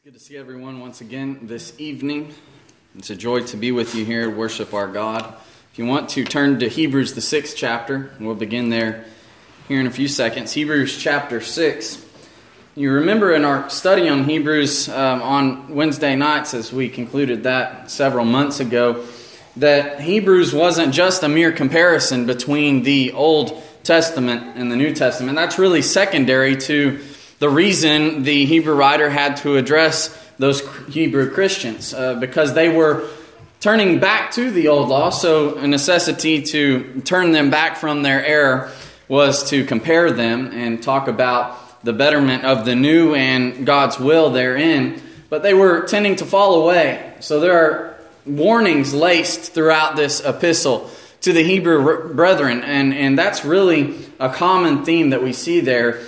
Good to see everyone once again this evening. It's a joy to be with you here, worship our God. If you want to turn to Hebrews, the 6th chapter, we'll begin there here in a few seconds. Hebrews chapter 6. You remember in our study on Hebrews on Wednesday nights, as we concluded that several months ago, that Hebrews wasn't just a mere comparison between the Old Testament and the New Testament. That's really secondary to the reason the Hebrew writer had to address those Hebrew Christians, because they were turning back to the old law, so a necessity to turn them back from their error was to compare them and talk about the betterment of the new and God's will therein. But they were tending to fall away. So there are warnings laced throughout this epistle to the Hebrew brethren, and that's really a common theme that we see there.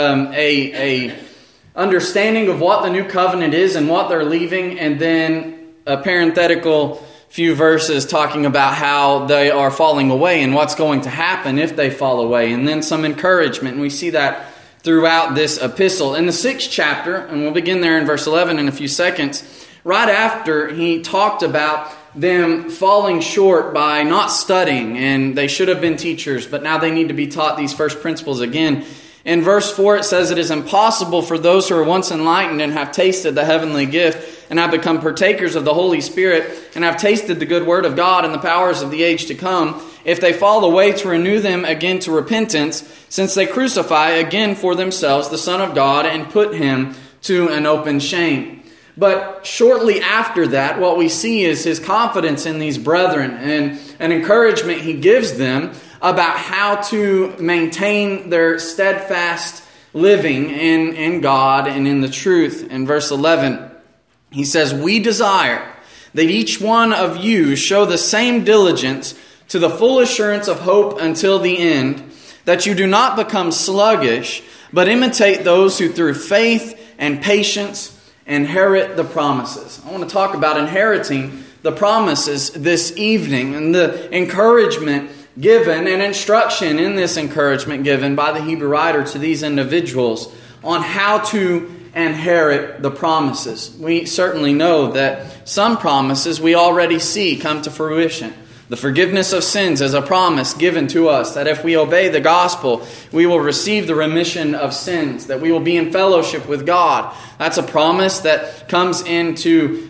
A understanding of what the new covenant is and what they're leaving, and then a parenthetical few verses talking about how they are falling away and what's going to happen if they fall away, and then some encouragement. And we see that throughout this epistle. In the 6th chapter, and we'll begin there in verse 11 in a few seconds, right after he talked about them falling short by not studying, and they should have been teachers, but now they need to be taught these first principles again. In verse 4 it says, "It is impossible for those who are once enlightened and have tasted the heavenly gift and have become partakers of the Holy Spirit and have tasted the good word of God and the powers of the age to come, if they fall away, to renew them again to repentance, since they crucify again for themselves the Son of God and put him to an open shame." But shortly after that, what we see is his confidence in these brethren and an encouragement he gives them about how to maintain their steadfast living in God and in the truth. In verse 11, he says, "We desire that each one of you show the same diligence to the full assurance of hope until the end, that you do not become sluggish, but imitate those who through faith and patience inherit the promises." I want to talk about inheriting the promises this evening and the encouragement given and instruction in this encouragement given by the Hebrew writer to these individuals on how to inherit the promises. We certainly know that some promises we already see come to fruition. The forgiveness of sins is a promise given to us that if we obey the gospel, we will receive the remission of sins, that we will be in fellowship with God. That's a promise that comes into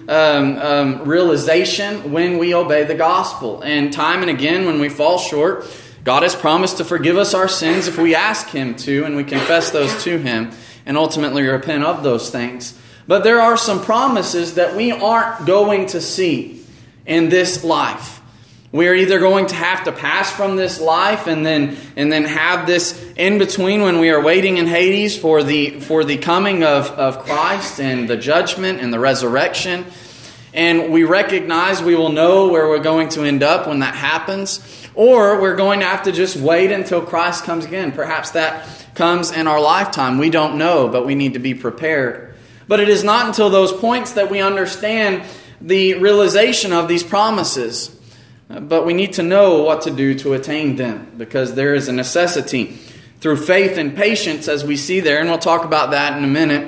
realization when we obey the gospel. And time and again, when we fall short, God has promised to forgive us our sins if we ask Him to, and we confess those to Him, and ultimately repent of those things. But there are some promises that we aren't going to see in this life. We are either going to have to pass from this life and then have this in between when we are waiting in Hades for the coming of Christ and the judgment and the resurrection. And we recognize we will know where we're going to end up when that happens. Or we're going to have to just wait until Christ comes again. Perhaps that comes in our lifetime. We don't know, but we need to be prepared. But it is not until those points that we understand the realization of these promises. But we need to know what to do to attain them, because there is a necessity through faith and patience, as we see there, and we'll talk about that in a minute,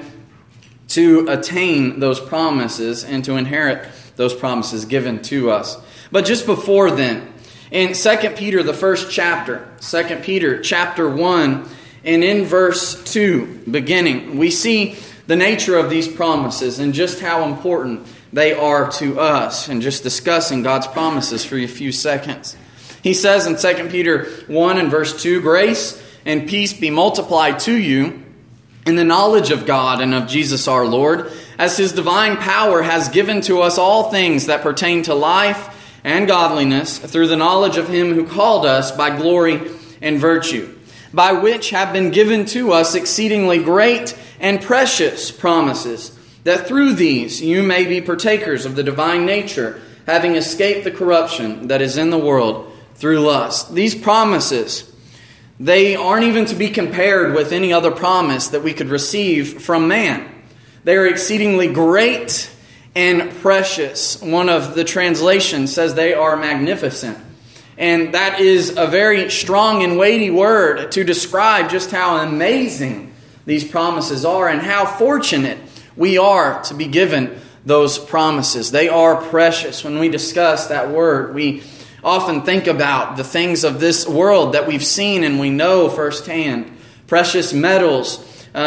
to attain those promises and to inherit those promises given to us. But just before then, in 2 Peter, the first chapter, 2 Peter chapter 1, and in verse 2, beginning, we see the nature of these promises and just how important they are to us, and just discussing God's promises for a few seconds. He says in 2 Peter 1 and verse 2, "Grace and peace be multiplied to you in the knowledge of God and of Jesus our Lord, as His divine power has given to us all things that pertain to life and godliness, through the knowledge of Him who called us by glory and virtue, by which have been given to us exceedingly great and precious promises, that through these you may be partakers of the divine nature, having escaped the corruption that is in the world through lust." These promises, they aren't even to be compared with any other promise that we could receive from man. They are exceedingly great and precious. One of the translations says they are magnificent. And that is a very strong and weighty word to describe just how amazing these promises are and how fortunate We are to be given those promises. They are precious. When we discuss that word, we often think about the things of this world that we've seen and we know firsthand. Precious metals,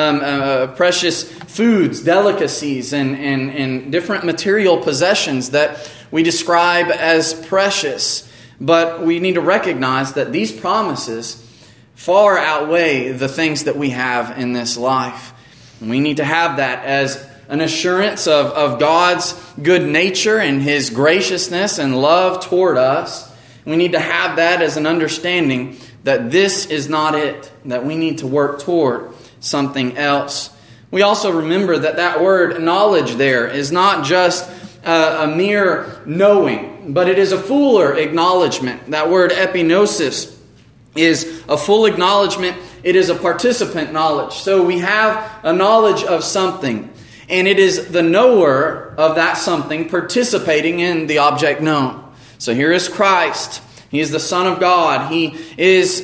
precious foods, delicacies, and different material possessions that we describe as precious. But we need to recognize that these promises far outweigh the things that we have in this life. And we need to have that as an assurance of God's good nature and His graciousness and love toward us. We need to have that as an understanding that this is not it, that we need to work toward something else. We also remember that word knowledge there is not just a mere knowing, but it is a fuller acknowledgement. That word epignosis is a full acknowledgement. It is a participant knowledge. So we have a knowledge of something, and it is the knower of that something participating in the object known. So here is Christ. He is the Son of God. He is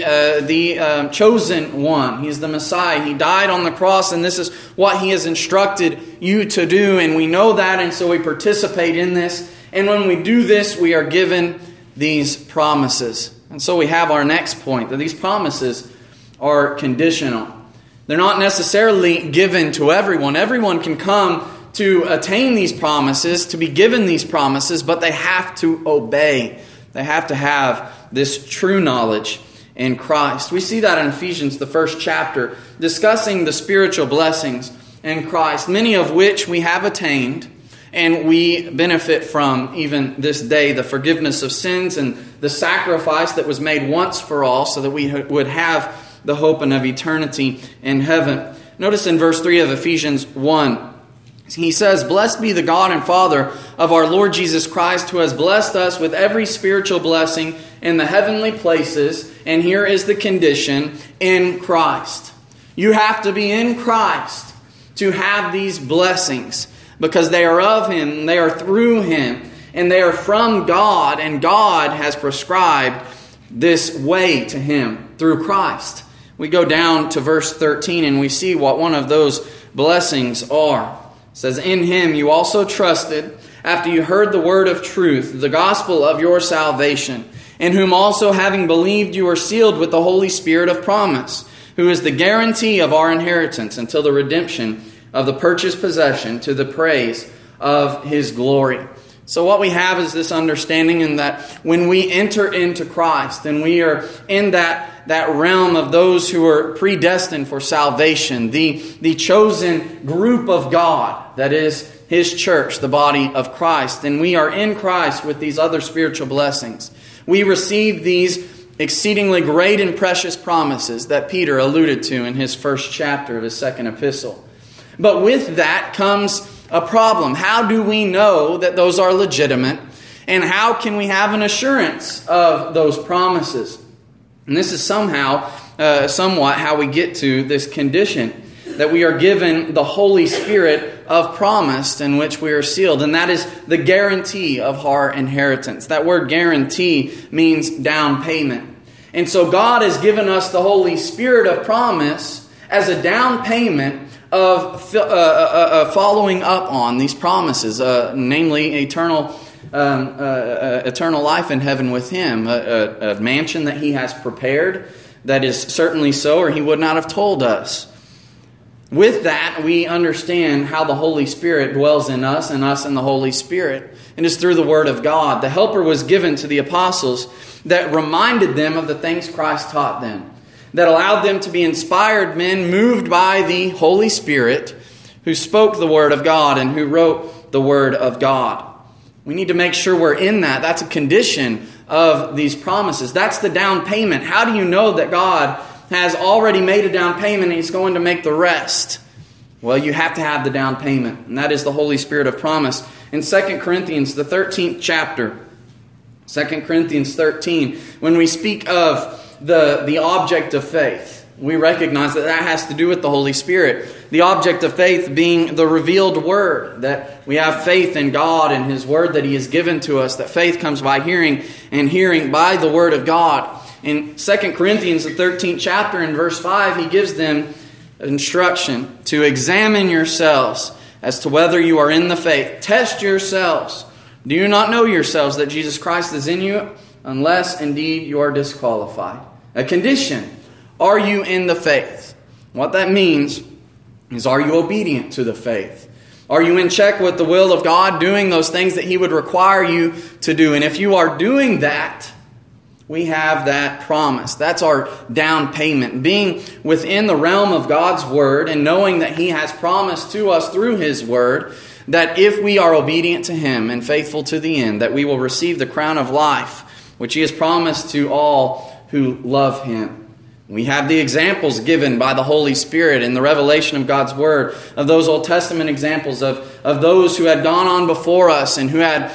the chosen one. He is the Messiah. He died on the cross, and this is what He has instructed you to do. And we know that, and so we participate in this. And when we do this, we are given these promises. And so we have our next point, that these promises are conditional. They're not necessarily given to everyone. Everyone can come to attain these promises, to be given these promises, but they have to obey. They have to have this true knowledge in Christ. We see that in Ephesians, the first chapter, discussing the spiritual blessings in Christ, many of which we have attained and we benefit from even this day, the forgiveness of sins and the sacrifice that was made once for all so that we would have the hope and of eternity in heaven. Notice in verse 3 of Ephesians 1, he says, "Blessed be the God and Father of our Lord Jesus Christ, who has blessed us with every spiritual blessing in the heavenly places." And here is the condition: in Christ. You have to be in Christ to have these blessings, because they are of Him, they are through Him, and they are from God, and God has prescribed this way to Him through Christ. We go down to verse 13 and we see what one of those blessings are. It says, "In Him you also trusted, after you heard the word of truth, the gospel of your salvation, in whom also having believed you are sealed with the Holy Spirit of promise, who is the guarantee of our inheritance until the redemption of the purchased possession, to the praise of His glory." So what we have is this understanding in that when we enter into Christ and we are in that realm of those who are predestined for salvation, the chosen group of God, that is His church, the body of Christ, and we are in Christ with these other spiritual blessings, we receive these exceedingly great and precious promises that Peter alluded to in his first chapter of his second epistle. But with that comes a problem. How do we know that those are legitimate? And how can we have an assurance of those promises? And this is somewhat how we get to this condition, that we are given the Holy Spirit of promise in which we are sealed. And that is the guarantee of our inheritance. That word guarantee means down payment. And so God has given us the Holy Spirit of promise as a down payment of following up on these promises, namely eternal life in heaven with Him, a mansion that He has prepared. That is certainly so, or He would not have told us. With that, we understand how the Holy Spirit dwells in us and us in the Holy Spirit. It is through the Word of God. The Helper was given to the apostles that reminded them of the things Christ taught them, that allowed them to be inspired men moved by the Holy Spirit, who spoke the Word of God and who wrote the Word of God. We need to make sure we're in that. That's a condition of these promises. That's the down payment. How do you know that God has already made a down payment and He's going to make the rest? Well, you have to have the down payment, and that is the Holy Spirit of promise. In 2 Corinthians, the 13th chapter, 2 Corinthians 13, when we speak of the object of faith, we recognize that has to do with the Holy Spirit. The object of faith being the revealed Word, that we have faith in God and His Word that He has given to us, that faith comes by hearing and hearing by the Word of God. In 2 Corinthians, the 13th chapter, in verse 5, he gives them instruction to examine yourselves as to whether you are in the faith. Test yourselves. Do you not know yourselves that Jesus Christ is in you, unless indeed you are disqualified? A condition. Are you in the faith? What that means is, are you obedient to the faith? Are you in check with the will of God, doing those things that He would require you to do? And if you are doing that, we have that promise. That's our down payment. Being within the realm of God's Word and knowing that He has promised to us through His Word that if we are obedient to Him and faithful to the end, that we will receive the crown of life, which He has promised to all who love Him. We have the examples given by the Holy Spirit in the revelation of God's Word, of those Old Testament examples of those who had gone on before us and who had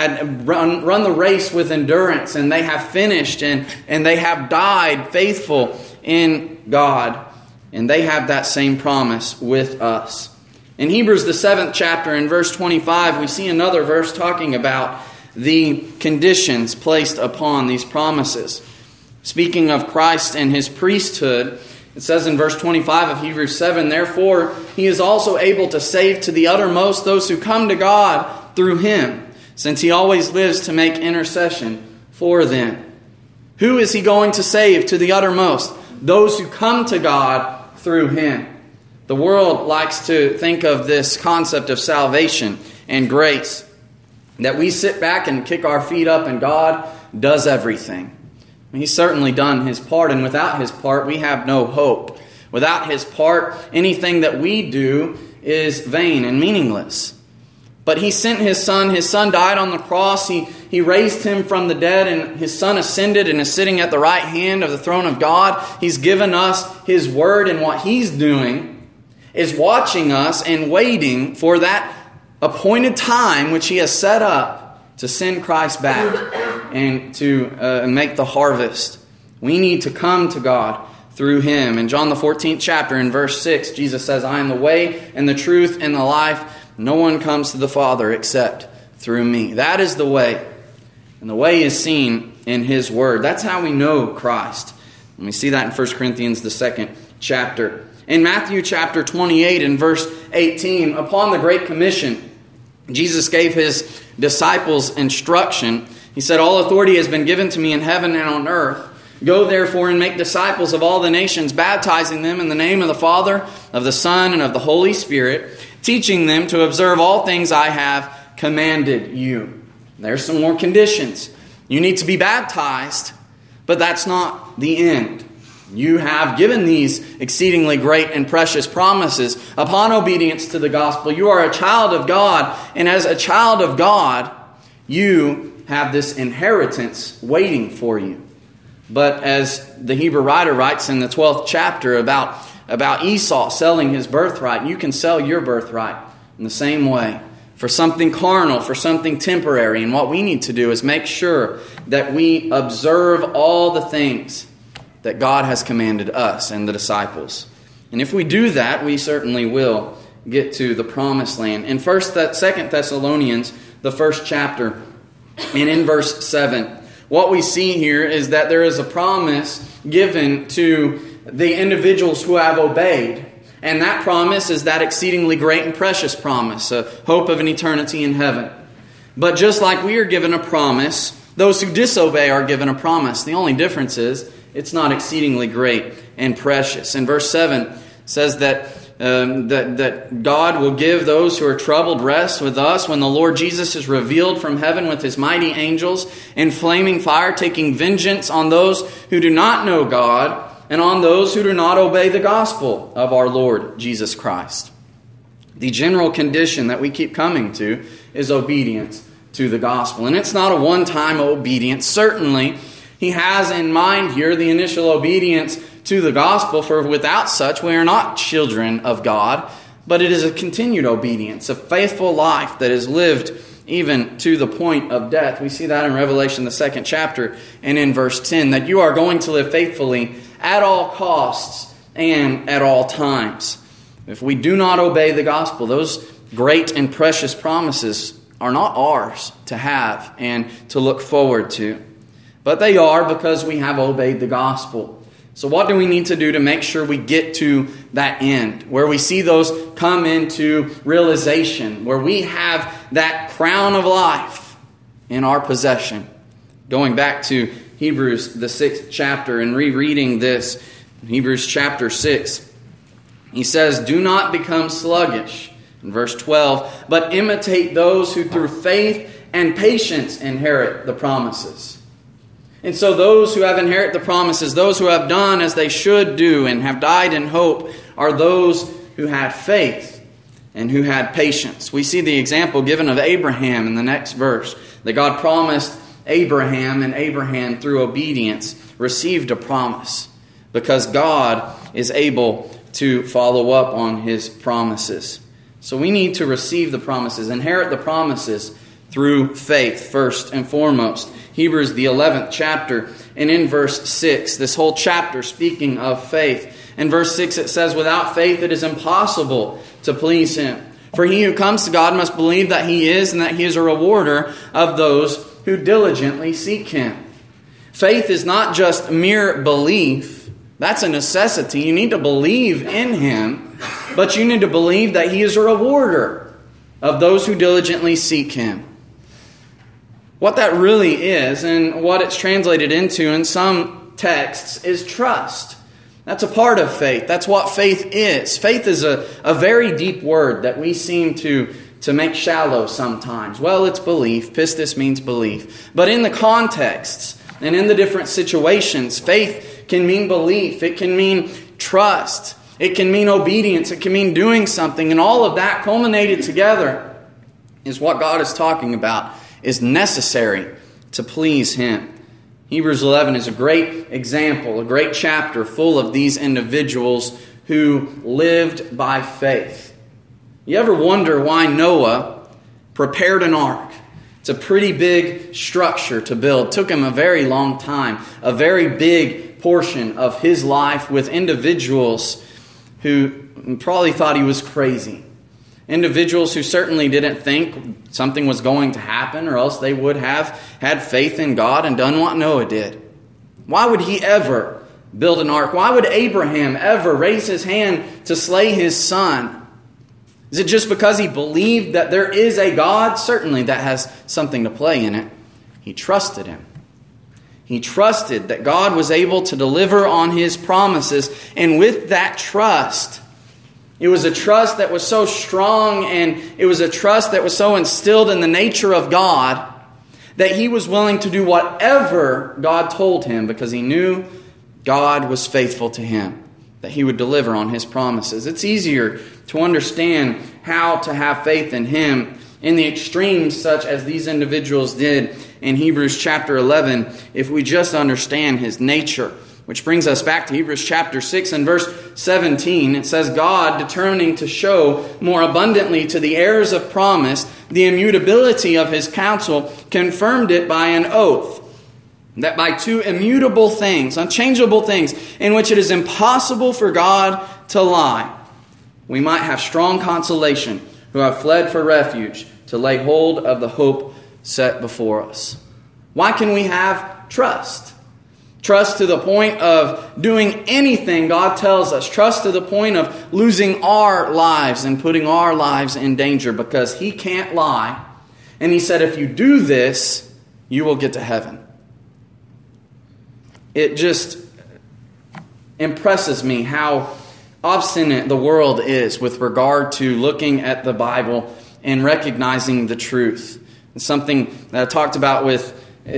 run the race with endurance, and they have finished and they have died faithful in God, and they have that same promise with us. In Hebrews, the 7th chapter, in verse 25, we see another verse talking about the conditions placed upon these promises. Speaking of Christ and His priesthood, it says in verse 25 of Hebrews 7, "Therefore He is also able to save to the uttermost those who come to God through Him, since He always lives to make intercession for them." Who is He going to save to the uttermost? Those who come to God through Him. The world likes to think of this concept of salvation and grace, that we sit back and kick our feet up and God does everything. He's certainly done His part, and without His part, we have no hope. Without His part, anything that we do is vain and meaningless. But He sent His Son. His Son died on the cross. He raised Him from the dead, and His Son ascended and is sitting at the right hand of the throne of God. He's given us His Word, and what He's doing is watching us and waiting for that appointed time which He has set up to send Christ back and to make the harvest. We need to come to God through Him. In John the 14th chapter, in verse 6, Jesus says, "I am the way and the truth and the life. No one comes to the Father except through me." That is the way. And the way is seen in His Word. That's how we know Christ. And we see that in 1 Corinthians, the 2nd chapter. In Matthew chapter 28, in verse 18, upon the Great Commission, Jesus gave His disciples instruction. He said, "All authority has been given to me in heaven and on earth. Go therefore and make disciples of all the nations, baptizing them in the name of the Father, of the Son, and of the Holy Spirit, teaching them to observe all things I have commanded you." There's some more conditions. You need to be baptized, but that's not the end. You have given these exceedingly great and precious promises upon obedience to the gospel. You are a child of God, and as a child of God, you have this inheritance waiting for you. But as the Hebrew writer writes in the 12th chapter about Esau selling his birthright, you can sell your birthright in the same way for something carnal, for something temporary. And what we need to do is make sure that we observe all the things that God has commanded us and the disciples. And if we do that, we certainly will get to the promised land. In 2 Thessalonians, the 1st chapter, and in verse 7, what we see here is that there is a promise given to the individuals who have obeyed. And that promise is that exceedingly great and precious promise, a hope of an eternity in heaven. But just like we are given a promise, those who disobey are given a promise. The only difference is it's not exceedingly great and precious. In verse 7 says that God will give those who are troubled rest with us when the Lord Jesus is revealed from heaven with His mighty angels in flaming fire, taking vengeance on those who do not know God and on those who do not obey the gospel of our Lord Jesus Christ. The general condition that we keep coming to is obedience to the gospel. And it's not a one-time obedience. Certainly, He has in mind here the initial obedience to the gospel, for without such we are not children of God, but it is a continued obedience, a faithful life that is lived even to the point of death. We see that in Revelation, the 2nd chapter, and in verse 10, that you are going to live faithfully at all costs and at all times. If we do not obey the gospel, those great and precious promises are not ours to have and to look forward to. But they are because we have obeyed the gospel. So what do we need to do to make sure we get to that end, where we see those come into realization, where we have that crown of life in our possession? Going back to Hebrews, the 6th chapter, and rereading this, Hebrews chapter 6, he says, "Do not become sluggish," in verse 12, "but imitate those who through faith and patience inherit the promises." And so those who have inherited the promises, those who have done as they should do and have died in hope, are those who had faith and who had patience. We see the example given of Abraham in the next verse, that God promised Abraham, and Abraham, through obedience, received a promise because God is able to follow up on His promises. So we need to receive the promises, inherit the promises through faith first and foremost. Hebrews, the 11th chapter, and in verse 6, this whole chapter speaking of faith. In verse 6 it says, "Without faith it is impossible to please Him. For he who comes to God must believe that He is, and that He is a rewarder of those who diligently seek Him." Faith is not just mere belief. That's a necessity. You need to believe in Him, but you need to believe that He is a rewarder of those who diligently seek Him. What that really is, and what it's translated into in some texts, is trust. That's a part of faith. That's what faith is. Faith is a very deep word that we seem to make shallow sometimes. Well, it's belief. Pistis means belief. But in the contexts and in the different situations, faith can mean belief. It can mean trust. It can mean obedience. It can mean doing something. And all of that culminated together is what God is talking about, is necessary to please Him. Hebrews 11 is a great example, a great chapter full of these individuals who lived by faith. You ever wonder why Noah prepared an ark? It's a pretty big structure to build. It took him a very long time, a very big portion of his life with individuals who probably thought he was crazy. Individuals who certainly didn't think something was going to happen, or else they would have had faith in God and done what Noah did. Why would he ever build an ark? Why would Abraham ever raise his hand to slay his son? Is it just because he believed that there is a God? Certainly that has something to play in it. He trusted Him. He trusted that God was able to deliver on His promises, and with that trust, it was a trust that was so strong, and it was a trust that was so instilled in the nature of God that he was willing to do whatever God told him because he knew God was faithful to him, that He would deliver on His promises. It's easier to understand how to have faith in Him in the extremes such as these individuals did in Hebrews chapter 11 if we just understand His nature. Which brings us back to Hebrews chapter 6 and verse 17. It says, "God, determining to show more abundantly to the heirs of promise the immutability of His counsel, confirmed it by an oath, that by two immutable things, unchangeable things, in which it is impossible for God to lie, we might have strong consolation who have fled for refuge to lay hold of the hope set before us." Why can we have trust? Trust to the point of doing anything God tells us. Trust to the point of losing our lives and putting our lives in danger because He can't lie. And He said, if you do this, you will get to heaven. It just impresses me how obstinate the world is with regard to looking at the Bible and recognizing the truth. It's something that I talked about with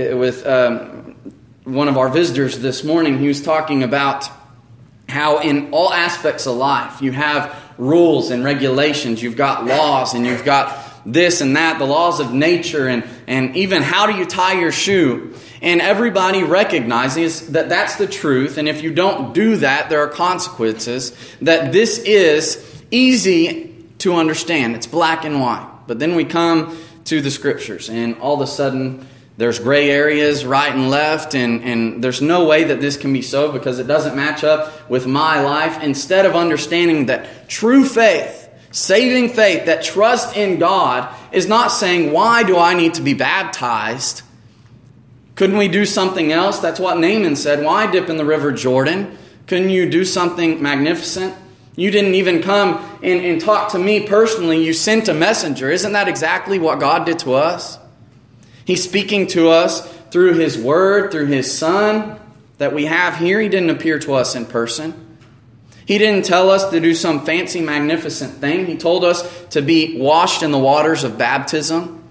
one of our visitors this morning. He was talking about how in all aspects of life you have rules and regulations, you've got laws, and you've got this and that, the laws of nature, and even how do you tie your shoe. And everybody recognizes that that's the truth, and if you don't do that, there are consequences, that this is easy to understand. It's black and white. But then we come to the Scriptures, and all of a sudden there's gray areas right and left, and there's no way that this can be so because it doesn't match up with my life. Instead of understanding that true faith, saving faith, that trust in God is not saying, why do I need to be baptized? Couldn't we do something else? That's what Naaman said. Why dip in the river Jordan? Couldn't you do something magnificent? You didn't even come and talk to me personally. You sent a messenger. Isn't that exactly what God did to us? He's speaking to us through His Word, through His Son that we have here. He didn't appear to us in person. He didn't tell us to do some fancy, magnificent thing. He told us to be washed in the waters of baptism.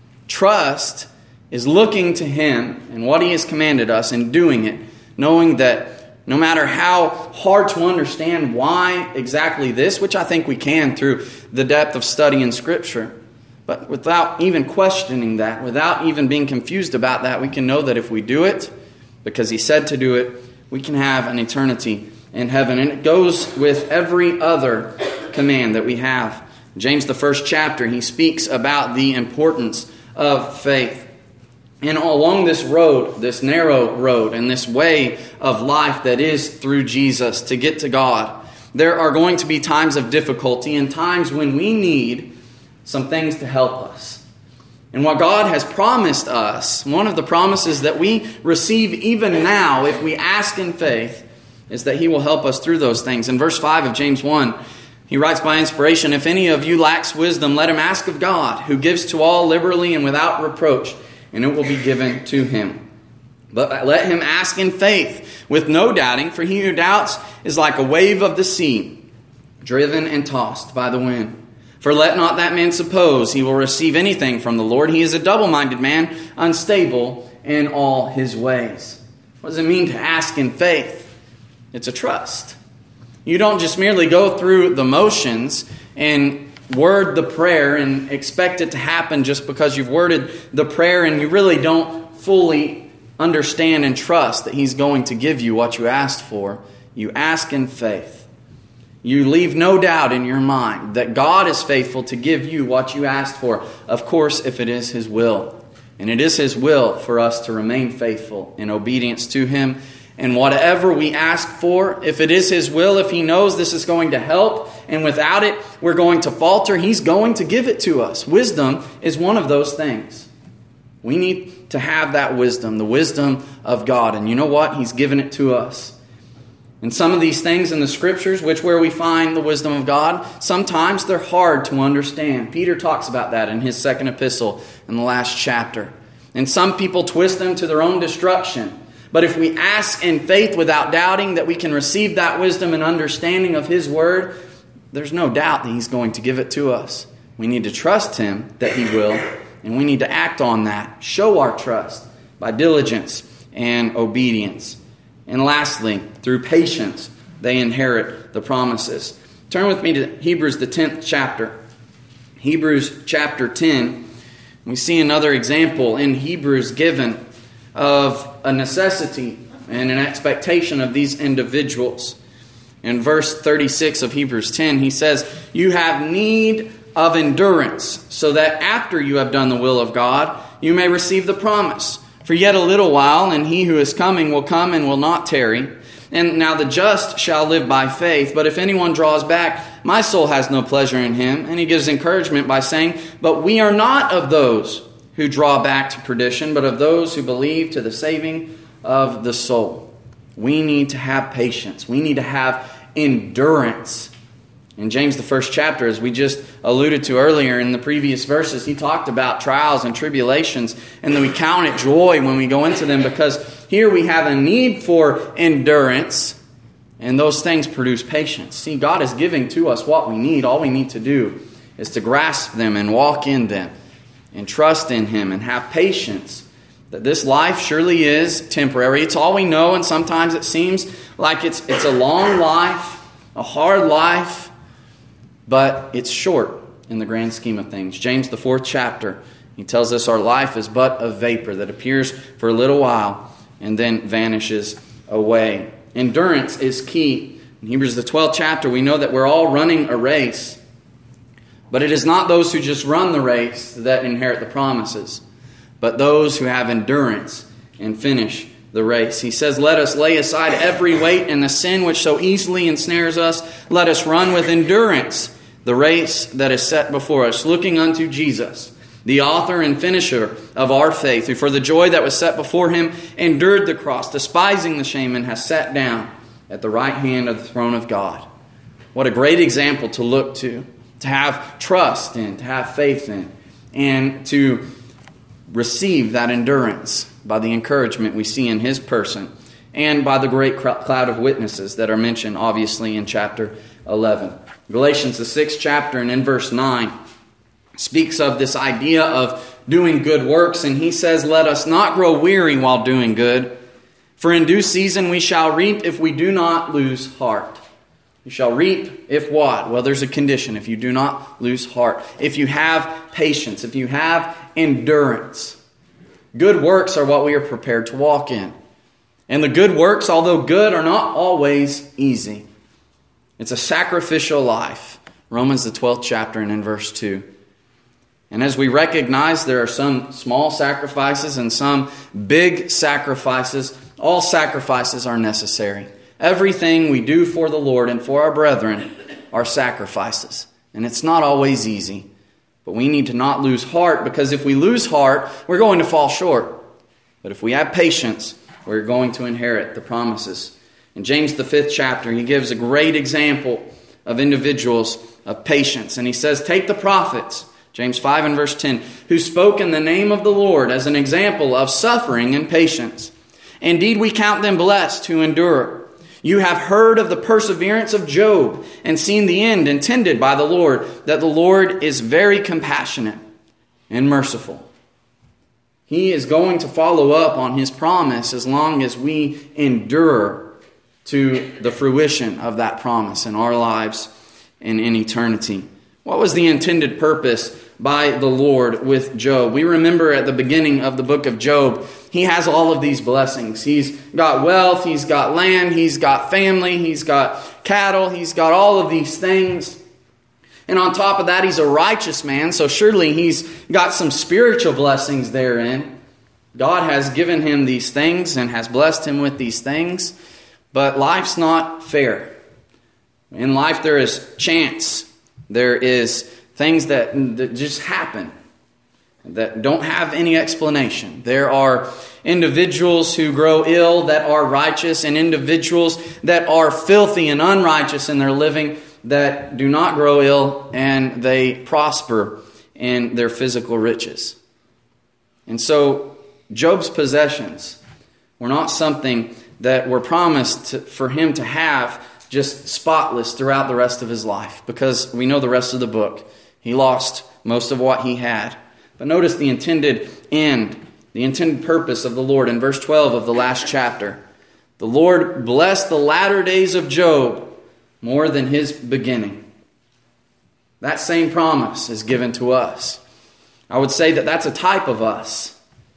Trust is looking to Him and what He has commanded us and doing it, knowing that no matter how hard to understand why exactly this, which I think we can through the depth of study in Scripture, but without even questioning that, without even being confused about that, we can know that if we do it, because He said to do it, we can have an eternity in heaven. And it goes with every other command that we have. James, the first chapter, he speaks about the importance of faith. And along this road, this narrow road, and this way of life that is through Jesus to get to God, there are going to be times of difficulty and times when we need some things to help us. And what God has promised us, one of the promises that we receive even now if we ask in faith, is that He will help us through those things. In verse 5 of James 1, he writes by inspiration, "If any of you lacks wisdom, let him ask of God, who gives to all liberally and without reproach, and it will be given to him. But let him ask in faith, with no doubting, for he who doubts is like a wave of the sea, driven and tossed by the wind. For let not that man suppose he will receive anything from the Lord. He is a double-minded man, unstable in all his ways." What does it mean to ask in faith? It's a trust. You don't just merely go through the motions and word the prayer and expect it to happen just because you've worded the prayer and you really don't fully understand and trust that He's going to give you what you asked for. You ask in faith. You leave no doubt in your mind that God is faithful to give you what you asked for. Of course, if it is His will. And it is His will for us to remain faithful in obedience to Him. And whatever we ask for, if it is His will, if He knows this is going to help, and without it we're going to falter, He's going to give it to us. Wisdom is one of those things. We need to have that wisdom, the wisdom of God. And you know what? He's given it to us. And some of these things in the Scriptures, where we find the wisdom of God, sometimes they're hard to understand. Peter talks about that in his second epistle in the last chapter. And some people twist them to their own destruction. But if we ask in faith without doubting that we can receive that wisdom and understanding of His Word, there's no doubt that He's going to give it to us. We need to trust Him that He will, and we need to act on that. Show our trust by diligence and obedience. And lastly, through patience, they inherit the promises. Turn with me to Hebrews, the 10th chapter. Hebrews chapter 10. We see another example in Hebrews given of a necessity and an expectation of these individuals. In verse 36 of Hebrews 10, he says, "You have need of endurance, so that after you have done the will of God, you may receive the promise. For yet a little while, and He who is coming will come and will not tarry. And now the just shall live by faith. But if anyone draws back, my soul has no pleasure in him." And he gives encouragement by saying, "But we are not of those who draw back to perdition, but of those who believe to the saving of the soul." We need to have patience. We need to have endurance. In James, the first chapter, as we just alluded to earlier in the previous verses, he talked about trials and tribulations, and that we count it joy when we go into them, because here we have a need for endurance, and those things produce patience. See, God is giving to us what we need. All we need to do is to grasp them and walk in them and trust in Him and have patience. That this life surely is temporary. It's all we know, and sometimes it seems like it's a long life, a hard life, but it's short in the grand scheme of things. James, the 4th chapter, he tells us our life is but a vapor that appears for a little while and then vanishes away. Endurance is key. In Hebrews, the 12th chapter, we know that we're all running a race. But it is not those who just run the race that inherit the promises, but those who have endurance and finish the race. He says, "Let us lay aside every weight and the sin which so easily ensnares us. Let us run with endurance the race that is set before us, looking unto Jesus, the author and finisher of our faith, who for the joy that was set before him endured the cross, despising the shame, and has sat down at the right hand of the throne of God. What a great example to look to have trust in, to have faith in, and to receive that endurance by the encouragement we see in his person and by the great cloud of witnesses that are mentioned, obviously, in chapter 11. Galatians, the 6th chapter, and in verse 9, speaks of this idea of doing good works, and he says, "Let us not grow weary while doing good, for in due season we shall reap if we do not lose heart." You shall reap if what? Well, there's a condition. If you do not lose heart. If you have patience. If you have endurance. Good works are what we are prepared to walk in. And the good works, although good, are not always easy. It's a sacrificial life. Romans, the 12th chapter, and in verse 2. And as we recognize there are some small sacrifices and some big sacrifices, all sacrifices are necessary. Everything we do for the Lord and for our brethren are sacrifices. And it's not always easy. But we need to not lose heart, because if we lose heart, we're going to fall short. But if we have patience, we're going to inherit the promises. In James, the 5th chapter, he gives a great example of individuals of patience. And he says, take the prophets, James 5 and verse 10, who spoke in the name of the Lord as an example of suffering and patience. Indeed, we count them blessed who endure. You have heard of the perseverance of Job and seen the end intended by the Lord, that the Lord is very compassionate and merciful. He is going to follow up on his promise as long as we endure to the fruition of that promise in our lives and in eternity. What was the intended purpose by the Lord with Job? We remember at the beginning of the book of Job, he has all of these blessings. He's got wealth, he's got land, he's got family, he's got cattle, he's got all of these things. And on top of that, he's a righteous man, so surely he's got some spiritual blessings therein. God has given him these things and has blessed him with these things, but life's not fair. In life there is chance. There is things that just happen that don't have any explanation. There are individuals who grow ill that are righteous, and individuals that are filthy and unrighteous in their living that do not grow ill, and they prosper in their physical riches. And so Job's possessions were not something that were promised for him to have just spotless throughout the rest of his life, because we know the rest of the book. He lost most of what he had. But notice the intended end, the intended purpose of the Lord in verse 12 of the last chapter. The Lord blessed the latter days of Job more than his beginning. That same promise is given to us. I would say that that's a type of us.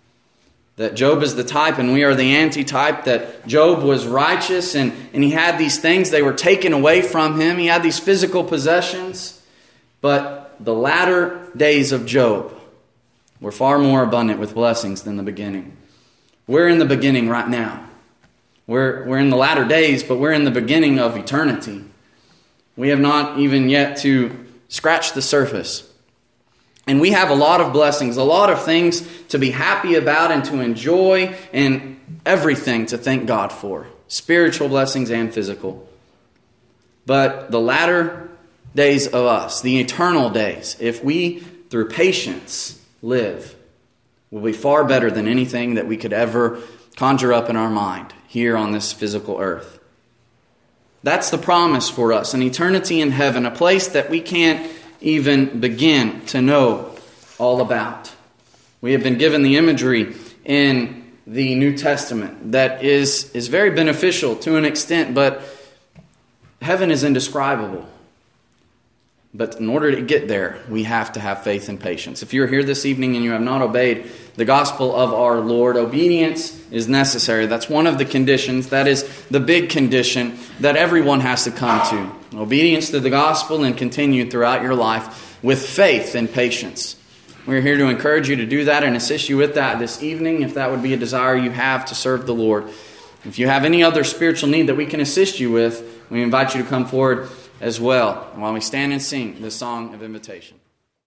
That Job is the type and we are the antitype. That Job was righteous and he had these things. They were taken away from him. He had these physical possessions. But the latter days of Job were far more abundant with blessings than the beginning. We're in the beginning right now. We're in the latter days, but we're in the beginning of eternity. We have not even yet to scratch the surface. And we have a lot of blessings, a lot of things to be happy about and to enjoy, and everything to thank God for. Spiritual blessings and physical. But the latter days of us, the eternal days, if we, through patience, live, will be far better than anything that we could ever conjure up in our mind here on this physical earth. That's the promise for us, an eternity in heaven, a place that we can't even begin to know all about. We have been given the imagery in the New Testament that is very beneficial to an extent, but heaven is indescribable. But in order to get there, we have to have faith and patience. If you're here this evening and you have not obeyed the gospel of our Lord, obedience is necessary. That's one of the conditions. That is the big condition that everyone has to come to. Obedience to the gospel and continue throughout your life with faith and patience. We're here to encourage you to do that and assist you with that this evening, if that would be a desire you have to serve the Lord. If you have any other spiritual need that we can assist you with, we invite you to come forward as well while we stand and sing the song of invitation.